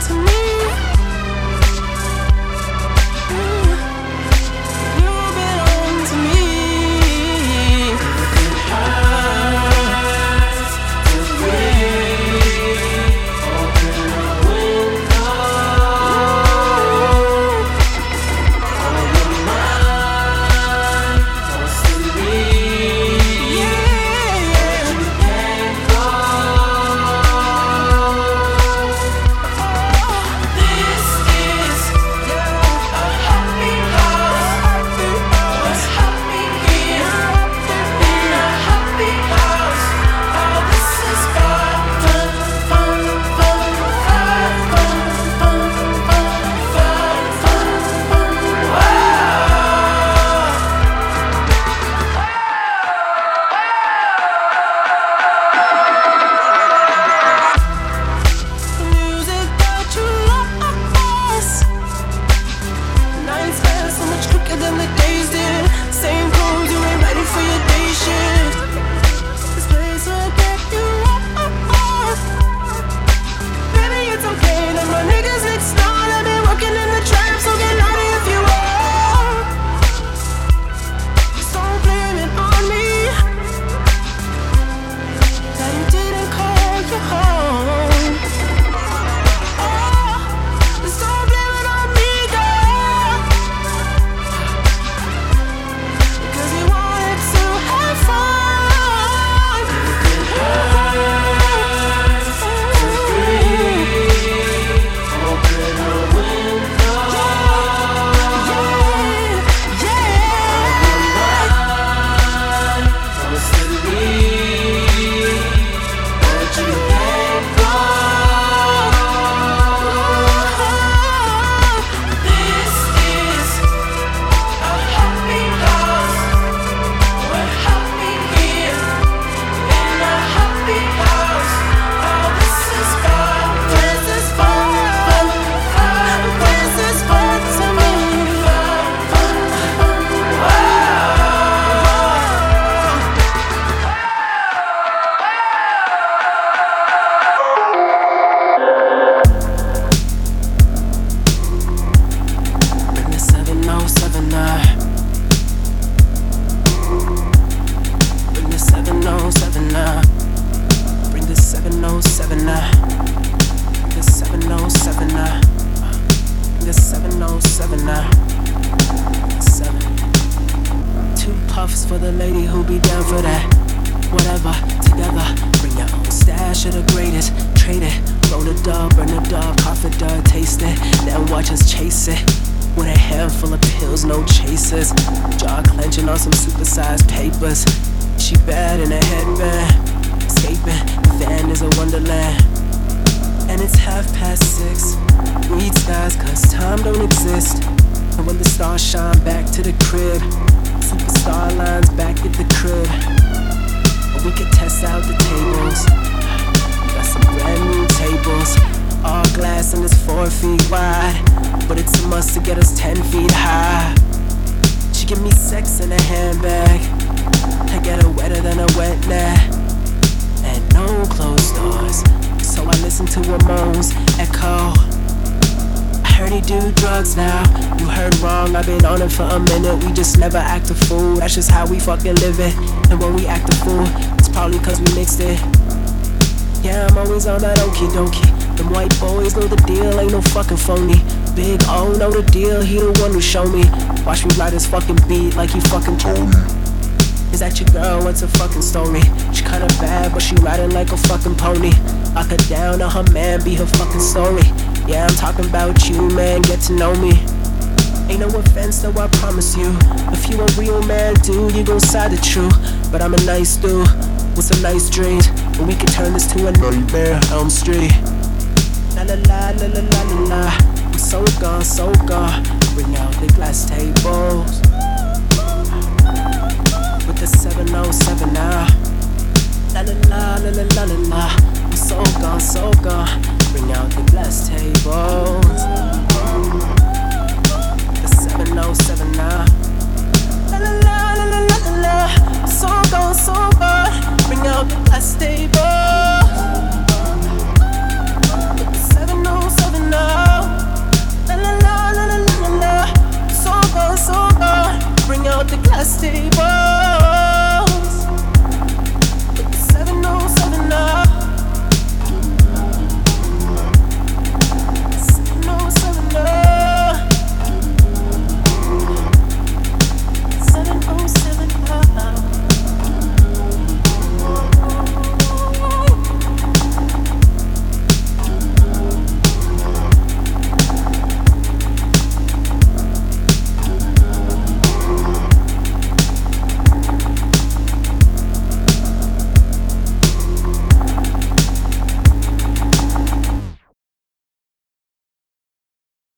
to me. You belong to me. It hurts to breathe. Open a window. All your mind wants to leave. But you can't go. This is a happy house. What's happening here in a happy house? Oh, this is fun, fun, fun, fun, fun, fun, fun, fun, fun, fun, wow. The music that you lost. Nights pass so much quicker than the days did. Same clothes, you ain't ready for your day shift. This place will get you off. Baby, it's okay that my niggas next door. I've been working in the trap, so get naughty if you want. Just don't blame it on me that he didn't call you home. Just don't blame it on me, girl, because you wanted to have fun. It hurts to breathe. Open a window. Wants to leave, but you can't go. This is a happy house. We're happy here in a happy house. Oh, this is fun. This is fun. This is fun to me. Fun, wow. Bring the 7079. Bring the 7079. Bring the 7079. Bring the 7079. Bring the 7079. 7. 2 puffs for the lady who be down for that. Whatever, together. Bring your own stash of the greatest. Trade it. Roll the dub, burn the dub, cough it, taste it. Then watch us chase it. With a handful of pills, no chasers. Jaw clenching on some supersized papers. She bad in a headband. Escaping, the van is a wonderland. And it's 6:30. Read skies, cause time don't exist. And when the stars shine back to the crib, superstar lines back at the crib. And we could test out the tables. Got some brand new tables. All glass and it's 4 feet wide. But it's a must to get us 10 feet high. She give me sex in a handbag. I get her wetter than a wet nap. And no closed doors. So I listen to her moans echo. I heard he do drugs now. You heard wrong, I've been on it for a minute. We just never act a fool. That's just how we fucking live it. And when we act a fool, it's probably cause we mixed it. Yeah, I'm always on that okie dokie. Them white boys know the deal, ain't no fucking phony. Big O know the deal, he the one who show me. Watch me ride his fucking beat like he fucking told me. Is that your girl? What's her fucking story? She kinda bad, but she riding like a fucking pony. Lock her down or her man be her fucking story. Yeah, I'm talking about you, man, get to know me. Ain't no offense though, I promise you. If you a real man, dude, you gon' side the truth. But I'm a nice dude with some nice dreams, and we can turn this to a nightmare, Elm Street. La la la la la la la la. I'm so gone, so gone. Bring out the glass tables with the 707 now. La la la la la la la la. I'm so gone, so gone.